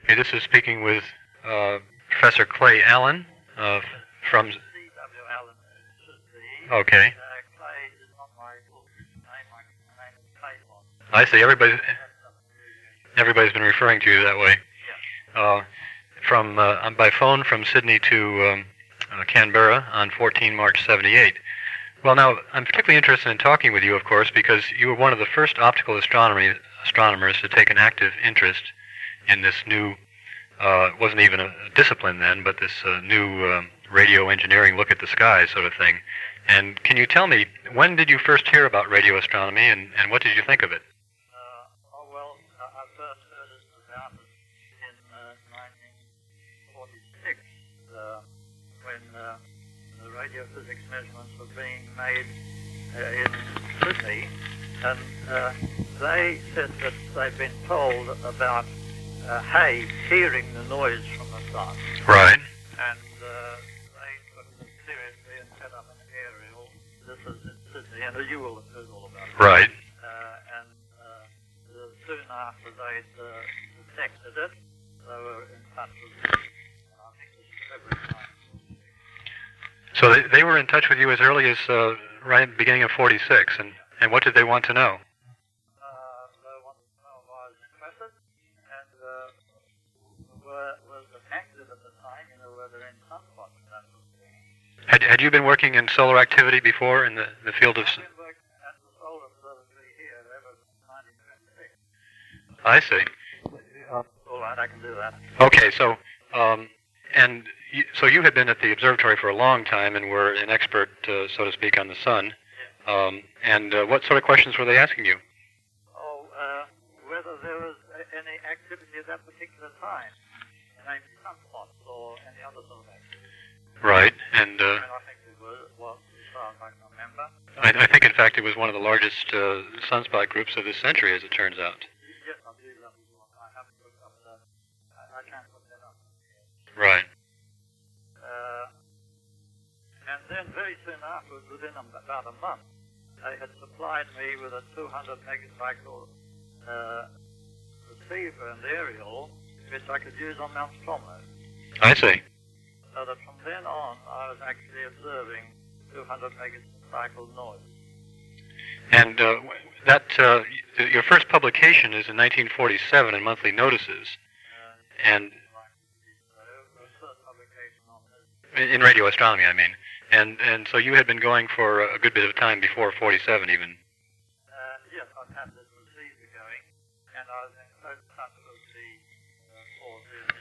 Okay, this is speaking with Professor Clay Allen from... C.W. Allen should be. Okay. Clay is not my full name. My name is Clay Allen. I see. Everybody's been referring to you that way. Yeah. I'm by phone from Sydney to Canberra on 14 March 78. Well, now, I'm particularly interested in talking with you, of course, because you were one of the first optical astronomers to take an active interest in this new, it wasn't even a discipline then, but this new radio engineering look at the sky sort of thing. And can you tell me, when did you first hear about radio astronomy, and what did you think of it? I first heard about it in 1946 when the radio physics measurements were being made in Sydney, and they said that they'd been told about Hay hearing the noise from the sun. Right. And they took it seriously and set up an aerial. This is in Sydney, and you will have heard all about it. Right. Soon after they'd detected it, they were in touch with me. I think it was February 1946. So they were in touch with you as early as right at the beginning of 46, and what did they want to know? They wanted to know if I was interested, and was active at the time, were there any sunspots and that sort of thing. Had you been working in solar activity before in the field of... I've been working at the Solar Observatory here ever since 1926. I see. All right, I can do that. Okay, so so you had been at the observatory for a long time and were an expert, so to speak, on the sun. And what sort of questions were they asking you? Whether there was any activity at that particular time, namely sunspots or any other sort of activity. Right, and I think it was as far as I can remember. I think, in fact, it was one of the largest sunspot groups of this century, as it turns out. Yes, I believe that was one. I haven't looked up that. I can't look that up. Right. And then very soon afterwards, within about a month, they had supplied me with a 200 megacycle receiver and aerial, which I could use on Mount Stromlo. I see. So that from then on, I was actually observing 200 megacycle noise. And your first publication is in 1947 in Monthly Notices, and in radio astronomy, I mean. And so you had been going for a good bit of time before 47 even. Yes, I've had this receiver going, and I was in close touch with the forces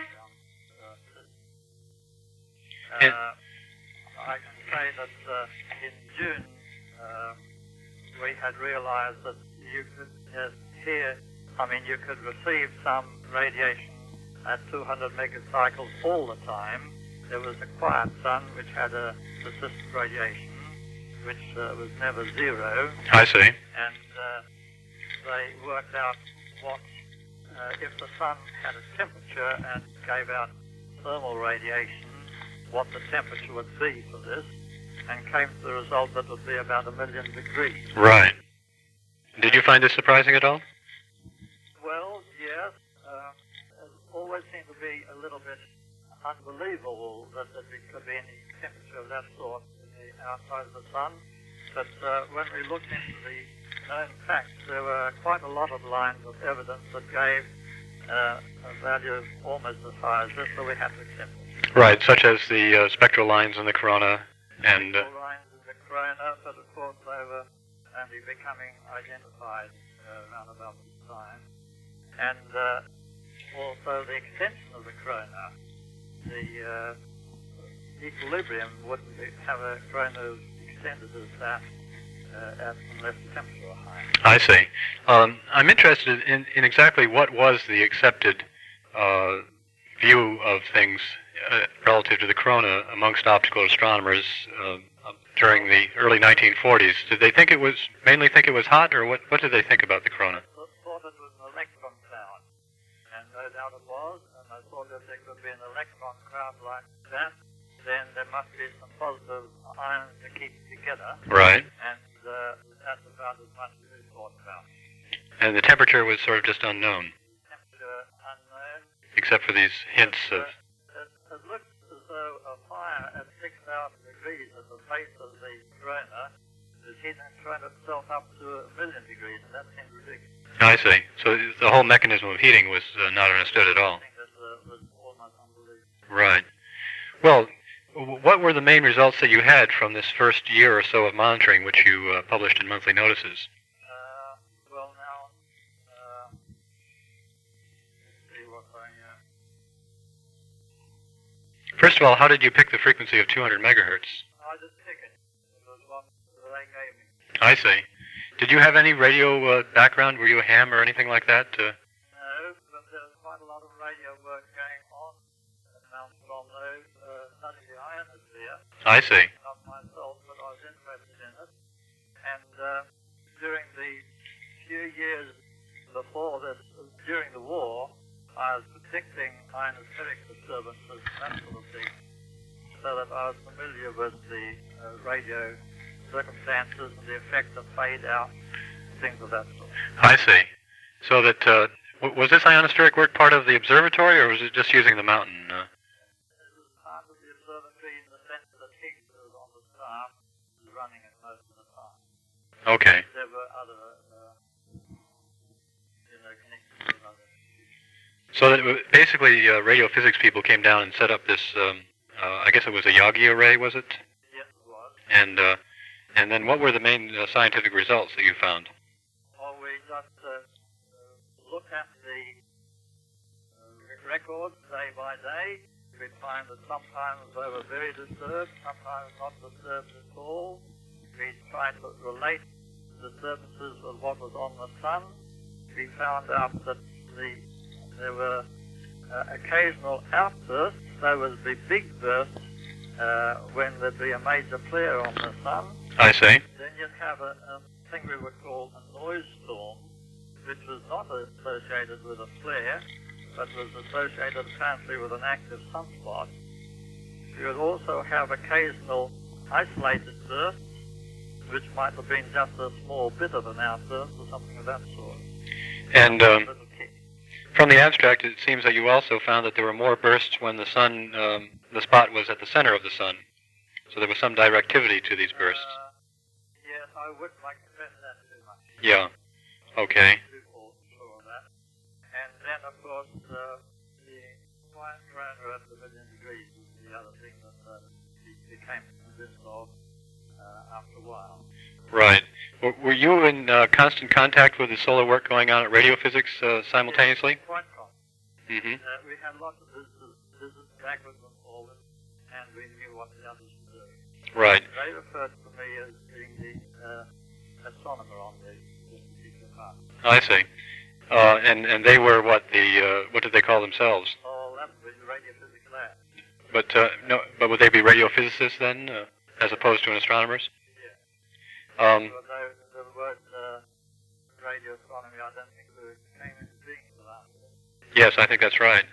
in I can say that in June we had realized that you could you could receive some radiation at 200 megacycles all the time. There was a quiet sun which had a persistent radiation, which was never zero. I see. And they worked out what, if the sun had a temperature and gave out thermal radiation, what the temperature would be for this, and came to the result that it would be about 1 million degrees. Right. Did you find this surprising at all? Well, yes. It always seemed to be a little bit unbelievable that there could be any temperature of that sort in the outside of the sun. But when we looked into the known facts, there were quite a lot of lines of evidence that gave a value almost as high as this, so we had to accept it. Right, such as the spectral lines in the corona and... Spectral lines in the corona, but of course they were only becoming identified around about this time. And also the extension of the corona. The equilibrium wouldn't have a corona as extended as that unless the temperature were high. I see. I'm interested in exactly what was the accepted view of things relative to the corona amongst optical astronomers during the early 1940s. Did they mainly think it was hot, or what did they think about the corona? They thought it was an electron cloud, and no doubt it was, and they thought if there could be an electron cloud like that, then there must be some positive ions to keep it together. Right. And that's about as much as we thought about. And the temperature was sort of just unknown. Temperature unknown. except for these hints of... It looks as though a fire at 6,000 degrees at the base of the corona is heating and thrown itself up to 1,000,000 degrees, and that seems ridiculous. I see. So the whole mechanism of heating was not understood at all. I think that was almost unbelievable. Right. Well, what were the main results that you had from this first year or so of monitoring, which you published in monthly notices? Well, now, let's see what First of all, how did you pick the frequency of 200 megahertz? I just pick it. It was one that they gave me. I see. Did you have any radio background? Were you a ham or anything like that? No, but there was quite a lot of radio work going on from those studying the ionosphere. I see. Not myself, but I was interested in it. And during the few years before this, during the war, I was predicting ionospheric disturbances and that sort of thing, so that I was familiar with the radio circumstances and the effect of fade out, things of that sort. I see. So that was this ionospheric work part of the observatory, or was it just using the mountain? It was part of the observatory in the sense that Higgs on the staff was running it most of the time. Okay. There were other, connections with other institutions. So that basically radio physics people came down and set up this, I guess it was a Yagi array, was it? Yes, it was. And then what were the main scientific results that you found? Well, we just looked at the records day by day. We'd find that sometimes they were very disturbed, sometimes not disturbed at all. We tried to relate the disturbances with what was on the sun. We found out that there were occasional outbursts. There would be big bursts when there'd be a major flare on the sun. I see. Then you'd have a thing we would call a noise storm, which was not associated with a flare, but was associated apparently with an active sunspot. You would also have occasional isolated bursts, which might have been just a small bit of an outburst or something of that sort. And from the abstract, it seems that you also found that there were more bursts when the sun, the spot was at the center of the sun. So there was some directivity to these bursts. Yes, I wouldn't like to confess that too much. Yeah. Okay. And then, of course, the quiet corona at the 1,000,000 degrees was the other thing that became convinced of after a while. Right. Were you in constant contact with the solar work going on at radiophysics simultaneously? Yes, quite constant. Mm-hmm. We had lots of visits backwards and forwards, and we knew what the others were doing. Right. They referred to me as being the astronomer on the particular part. I see. And they were what did they call themselves? Oh, that was the radiophysics lab. But no, but would they be radiophysicists then, as opposed to astronomers? Yeah. The word radio astronomy, I don't think came into being for that. Yes, I think that's right.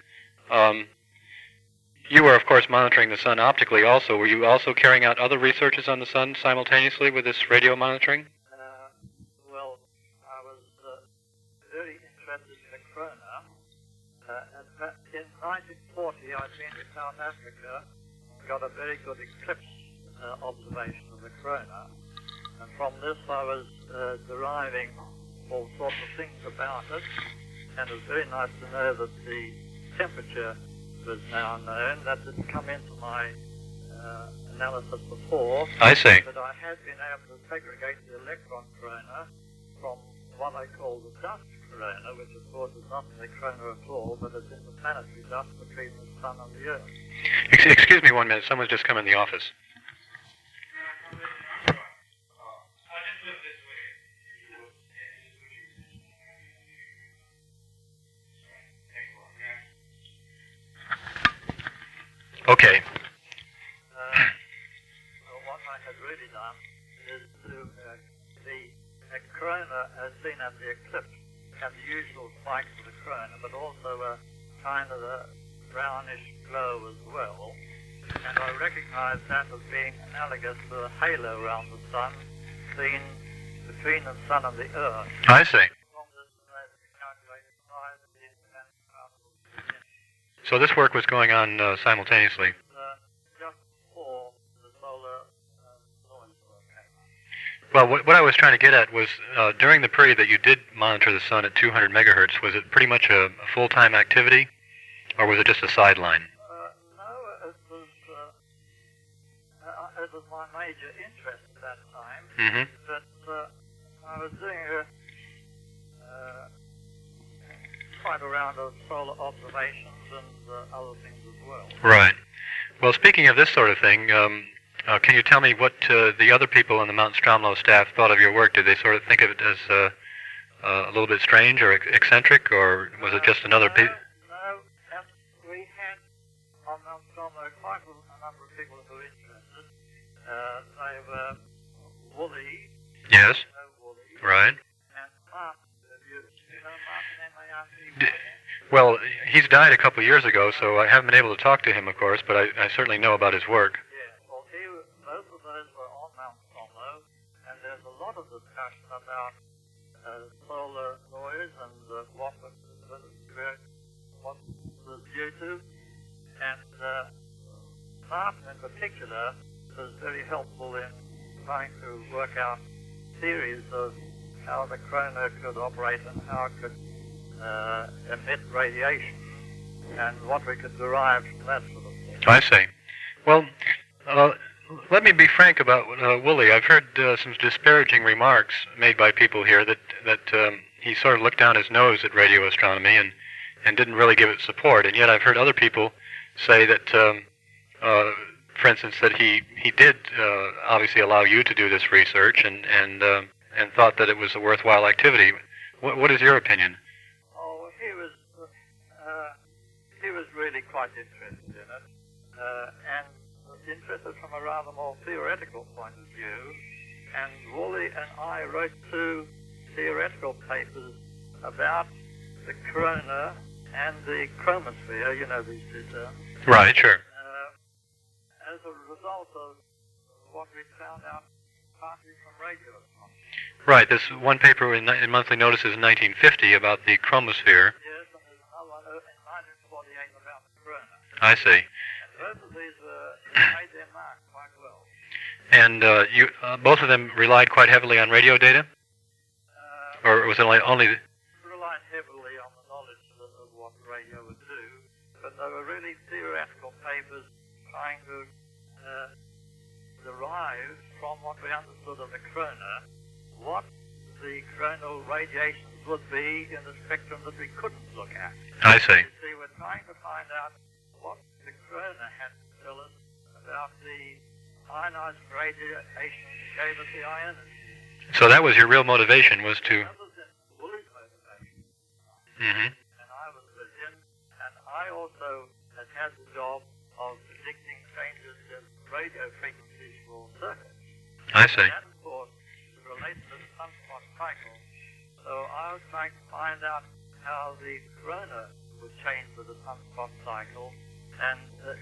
You were, of course, monitoring the sun optically also. Were you also carrying out other researches on the sun simultaneously with this radio monitoring? Well, I was very interested in the corona. In 1940, I'd been to South Africa and got a very good eclipse observation of the corona. And from this, I was deriving all sorts of things about it. And it was very nice to know that the temperature was now known. That didn't come into my analysis before. I see. But I had been able to segregate the electron corona from what I call the dust corona, which of course is not in the corona at all, but it's in the planetary dust between the sun and the earth. Excuse me 1 minute. Someone's just come in the office. Okay. What I had really done is to the corona as seen as the eclipse had the usual spikes of the corona, but also a kind of a brownish glow as well. And I recognized that as being analogous to a halo around the sun seen between the sun and the earth. I see. From this, I calculated the size of the independent particles. So this work was going on simultaneously. Just before the solar noise work came on. Well, what I was trying to get at was during the period that you did monitor the sun at 200 megahertz, was it pretty much a full-time activity, or was it just a sideline? No, it was my major interest at that time. Mm-hmm. But I was doing quite a round of solar observations and other things as well. Right. Well, speaking of this sort of thing, can you tell me what the other people in the Mount Stromlo staff thought of your work? Did they sort of think of it as a little bit strange or eccentric, or was it just another piece? No, we had on Mount Stromlo quite a number of people who were interested. They were Woolley. Yes. Woolley. Right. And Martin. You know Martin M.A.R.T.? Well, he's died a couple of years ago, so I haven't been able to talk to him, of course, but I certainly know about his work. Yeah, well, both of those were on Mount Stromlo, and there's a lot of discussion about solar noise and what was due to. And Martin in particular was very helpful in trying to work out theories of how the corona could operate and how it could emit radiation and what we could derive from that sort of thing. I see. Well, let me be frank about Woolley. I've heard some disparaging remarks made by people here that he sort of looked down his nose at radio astronomy and didn't really give it support. And yet I've heard other people say that, for instance, that he did obviously allow you to do this research and thought that it was a worthwhile activity. What is your opinion? Oh, he was really quite interested in it, and interested from a rather more theoretical point of view. And Woolley and I wrote 2 theoretical papers about the corona and the chromosphere, you know these 2 terms. Right, sure. As a result of what we found out partly from radio astronomy. Right, this one paper in Monthly Notices in 1950 about the chromosphere. Yes, and there's another one in 1948 about the corona. I see. And both of these made their mark quite well. And you both of them relied quite heavily on radio data? Or was it only... Relied heavily on the knowledge of what radio would do, but they were really theoretical papers trying to derive from what we understood of the corona what the coronal radiations would be in the spectrum that we couldn't look at. I see. You see, we're trying to find out what the corona had to tell us about the ionized radiation gave us the ion. So that was your real motivation, was to... That was in Woolley's motivation. Mm-hmm. And I was with him, and I also had the job of predicting changes in radio frequencies for circuits. I see. And that, of course, relates to the sunspot cycle. So I was trying to find out how the corona would change with the sunspot cycle and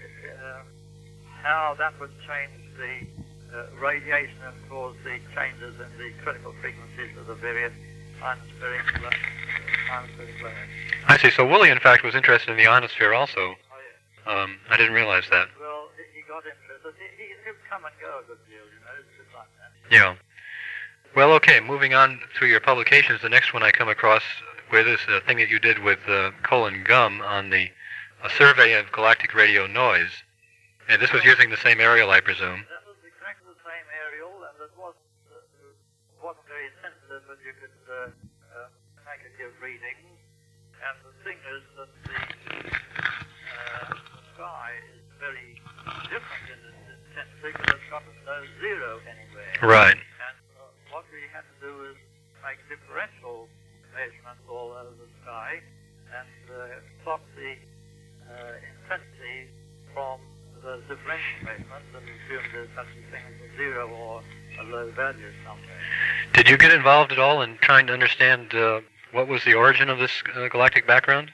how that would change the radiation and cause the changes in the critical frequencies of the various ionospheric layers. I see. So Woolley, in fact, was interested in the ionosphere also. Oh, yes. I didn't realize that. Well, he got interested. He would come and go a good deal, you know, it's just like that. Yeah. Well, okay, moving on through your publications, the next one I come across with is a thing that you did with Colin Gum on a survey of galactic radio noise. And this was using the same aerial, I presume. That was exactly the same aerial, and it wasn't very sensitive, but you could make it give readings. And the thing is that the sky is very different in its intensity because it's got no zero anywhere. Right. And what we had to do is make differential measurements all over the sky and plot the intensity from the differential measurements and assume there's such a thing as a zero or a low value somewhere. Did you get involved at all in trying to understand what was the origin of this galactic background?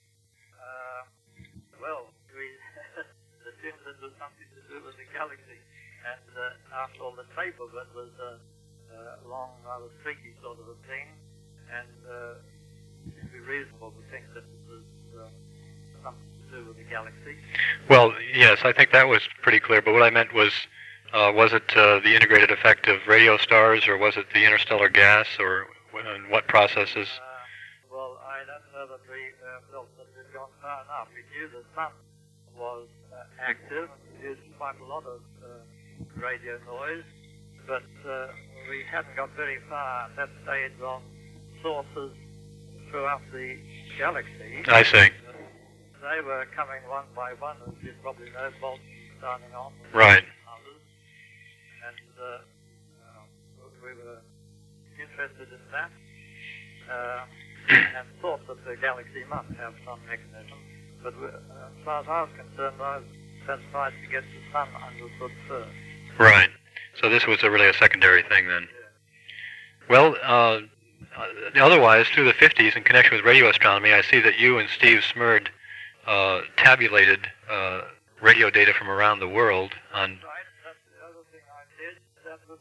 Well, we assumed it was something to do with the galaxy, and after all, the shape of it was long, rather streaky sort of a thing, and it would be reasonable to think that it was something to do with the galaxy. Well, yes, I think that was pretty clear, but what I meant was it the integrated effect of radio stars, or was it the interstellar gas, or what processes? Well, I don't know that we felt that it had gone far enough. We knew the sun was active and produced quite a lot of radio noise, but we hadn't got very far at that stage on sources throughout the galaxy. I see. They were coming one by one, as you probably know, bolts starting on. Right. Others. And we were interested in that and thought that the galaxy must have some mechanism. But as far as I was concerned, I was satisfied to get the sun understood first. Right. So this was really a secondary thing then. Yeah. Well, otherwise, through the 50s, in connection with radio astronomy, I see that you and Steve Smerd tabulated radio data from around the world on... Right, that's the other thing I did. That was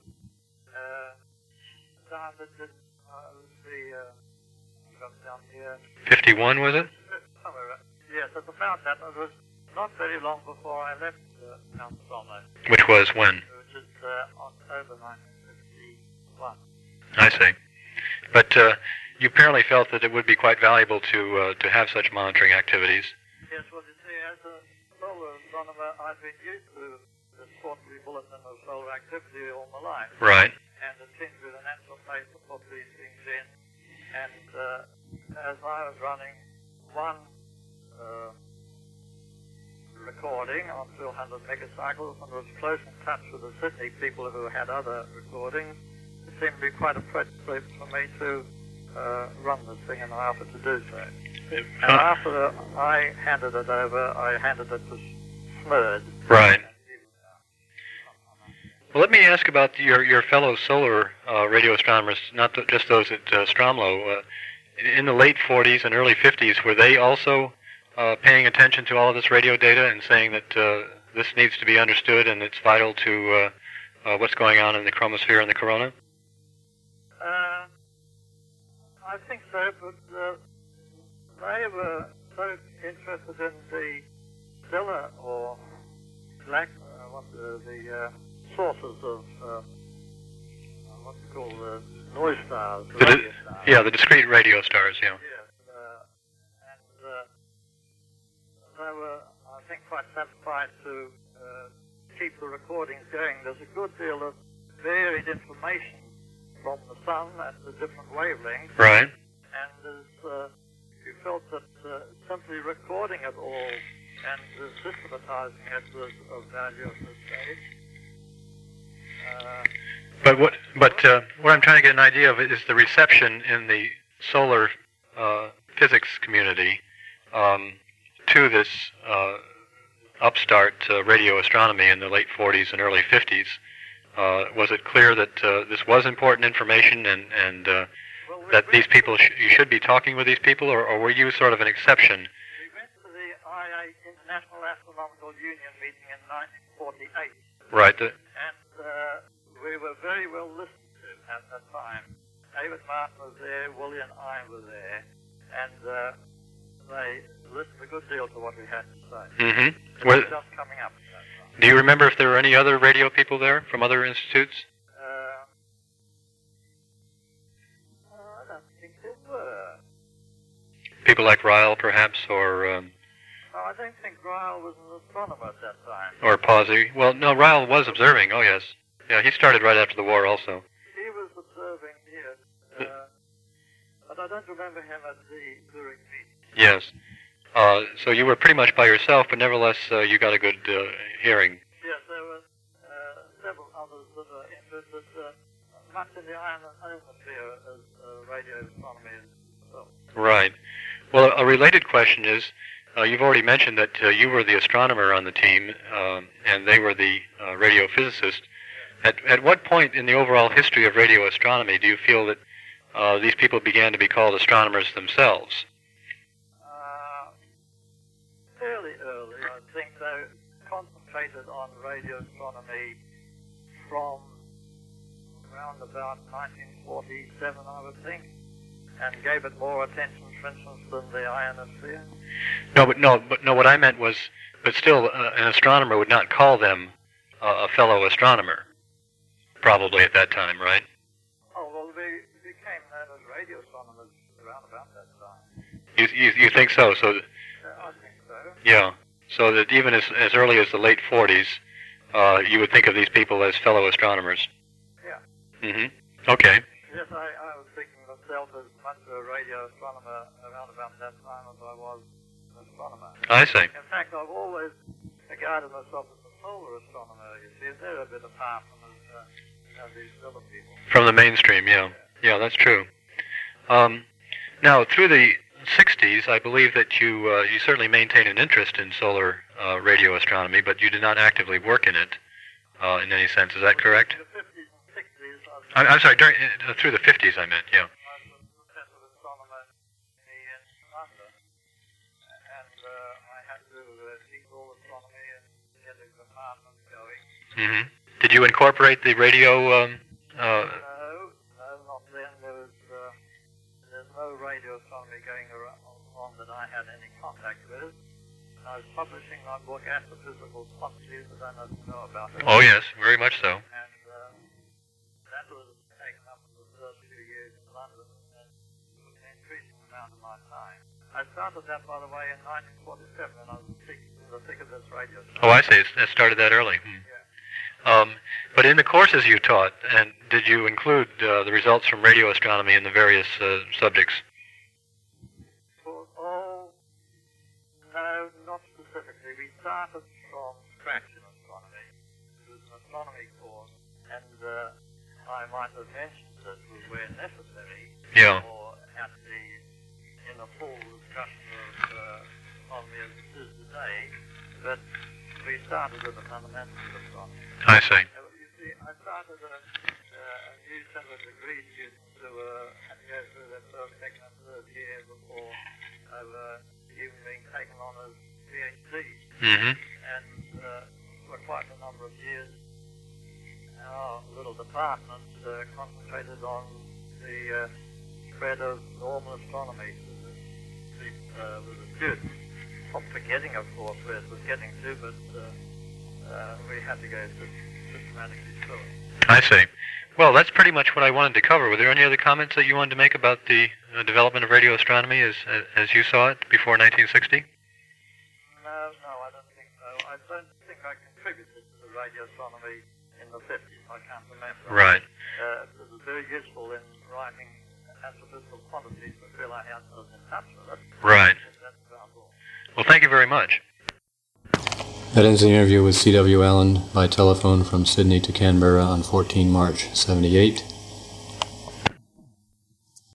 started in down here. 51, was it? Somewhere, yes, at about that. It was not very long before I left Mount Stromlo. Which was when? Which is October 1951. I see. But you apparently felt that it would be quite valuable to have such monitoring activities. Yes, well, you see, as a solar astronomer, I've been used to the quarterly bulletin of solar activity all my life. Right. And it seemed to be the natural place to put these things in. And as I was running one recording on 200 megacycles and was close in touch with the Sydney people who had other recordings, it seemed to be quite appropriate for me to run this thing, and I offered to do so. And after I handed it over, I handed it to Smerd. Right. Well, let me ask about your fellow solar radio astronomers, not just those at Stromlo. In the late 40s and early 50s, were they also paying attention to all of this radio data and saying that this needs to be understood and it's vital to what's going on in the chromosphere and the corona? I think so, but they were so interested in the stellar or black, the sources of what's called noise stars. Yeah, the discrete radio stars. Yeah. Yes, and they were, I think, quite satisfied to keep the recordings going. There's a good deal of varied information from the sun at the different wavelengths. Right. And you felt that simply recording it all and systematizing it was of value at this stage. But what I'm trying to get an idea of is the reception in the solar physics community to this upstart radio astronomy in the late 40s and early 50s. Was it clear that this was important information and that these people you should be talking with these people, or were you sort of an exception? We went to the IA International Astronomical Union meeting in 1948. Right. And we were very well listened to at that time. David Martin was there, William and I were there, and they listened a good deal to what we had to say. Mm-hmm. It was just coming up at that time. Do you remember if there were any other radio people there from other institutes? I don't think there were. People like Ryle, perhaps, or... No, I don't think Ryle was an astronomer at that time. Or Pawsey. Well, no, Ryle was observing. Oh, yes. Yeah, he started right after the war also. He was observing, yes. But I don't remember him at the Zurich meeting. Yes. So you were pretty much by yourself, but nevertheless you got a good hearing. Yes, there were several others that were interested much in the iron atmosphere as radio astronomy as well. Right. Well, a related question is, you've already mentioned that you were the astronomer on the team, and they were the radio physicist. At what point in the overall history of radio astronomy do you feel that these people began to be called astronomers themselves? Fairly early. I think they concentrated on radio astronomy from around about 1947, I would think, and gave it more attention for instance, than the ionosphere? No. What I meant was, but still, an astronomer would not call them a fellow astronomer, probably at that time, right? Oh, well, we became known as radio astronomers around about that time. You think so? So. I think so. Yeah. So that even as early as the late 40s, you would think of these people as fellow astronomers. Yeah. Mm-hmm. Okay. Yes, I was thinking of myself as much a radio astronomer around about that time as I was an astronomer. I see. In fact, I've always regarded myself as a solar astronomer. You see, they're a bit apart from these other people. From the mainstream, yeah. Yeah, that's true. Now, through the 60s, I believe that you certainly maintained an interest in solar radio astronomy, but you did not actively work in it in any sense. Is that correct? In the 50s and 60s, I'm sorry, through the 50s I meant, yeah. I was a professor of astronomy in London, and I had to teach all astronomy and get a department going. Mm-hmm. Did you incorporate the radio? No, not then. There's no radio astronomy going on that I had any contact with. I was publishing my book, Astrophysical Quantities, I don't know if you know about it. Oh, yes, very much so. And that was taken up for the first few years in London and took an increasing amount of my time. I started that, by the way, in 1947, and I was in the thick of this radio show. Oh, I see. It started that early. Yeah. But in the courses you taught, and did you include the results from radio astronomy in the various subjects? No, not specifically. We started from scratch in astronomy. It was an astronomy course, and I might have mentioned that where necessary, Yeah. or at in a full discussion of astronomy as it is today, but we started with the fundamentals of astronomy. I see. You see, I started a new set of degree students who had to go through their first, second, and third year before they were even being taken on as PhDs. Mm-hmm. And for quite a number of years, our little department concentrated on the spread of normal astronomy with the students. Not forgetting, of course, where it was getting to, but we had to go systematically through it. I see. Well, that's pretty much what I wanted to cover. Were there any other comments that you wanted to make about the development of radio astronomy as you saw it before 1960? No, I don't think so. I don't think I contributed to the radio astronomy in the 50s. I can't remember. Right. It was very useful in writing astrophysical quantities, but feel I was in touch with it. Right. That's about all. Well, thank you very much. That ends the interview with C.W. Allen by telephone from Sydney to Canberra on 14 March 78.